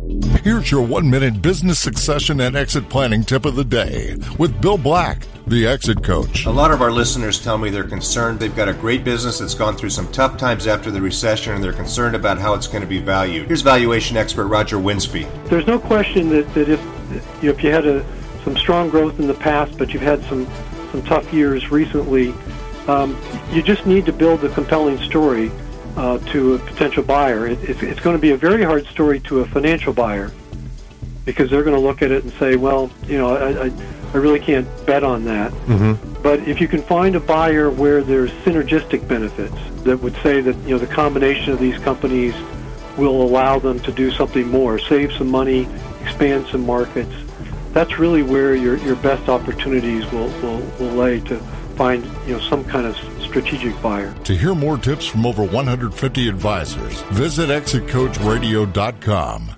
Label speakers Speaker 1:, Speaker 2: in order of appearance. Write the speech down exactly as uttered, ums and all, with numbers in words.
Speaker 1: Here's your one-minute business succession and exit planning tip of the day with Bill Black, the exit coach.
Speaker 2: A lot of our listeners tell me they're concerned. They've got a great business that's gone through some tough times after the recession, and they're concerned about how it's going to be valued. Here's valuation expert Roger Winsby.
Speaker 3: There's no question that, that if, you know, if you had a, some strong growth in the past, but you've had some, some tough years recently, um, you just need to build a compelling story Uh, to a potential buyer. It, it's, it's going to be a very hard story to a financial buyer because they're going to look at it and say, well, you know, I, I, I really can't bet on that. Mm-hmm. But if you can find a buyer where there's synergistic benefits that would say that, you know, the combination of these companies will allow them to do something more, save some money, expand some markets, that's really where your, your best opportunities will, will, will lay to find, you know, some kind of strategic buyer.
Speaker 1: To hear more tips from over one hundred fifty advisors, visit exit coach radio dot com.